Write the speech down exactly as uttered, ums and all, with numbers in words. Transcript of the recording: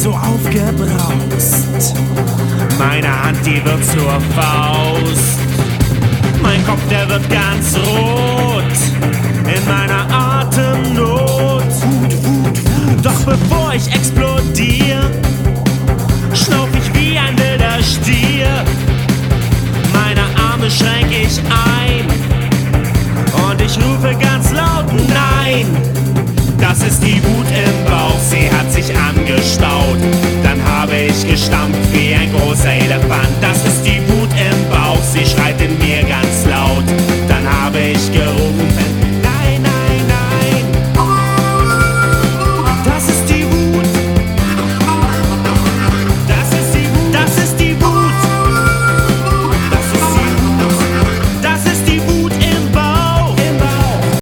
so aufgebraust. Meine Hand, die wird zur Faust. Mein Kopf, der wird ganz rot. In meiner Atemnot. Doch bevor ich explodier, schnauf ich wie ein wilder Stier. Meine Arme schränk ich ein und ich rufe ganz laut Nein. Das ist die Wut im Bauch, sie hat sich angestaut. Dann habe ich gestampft wie ein großer Elefant.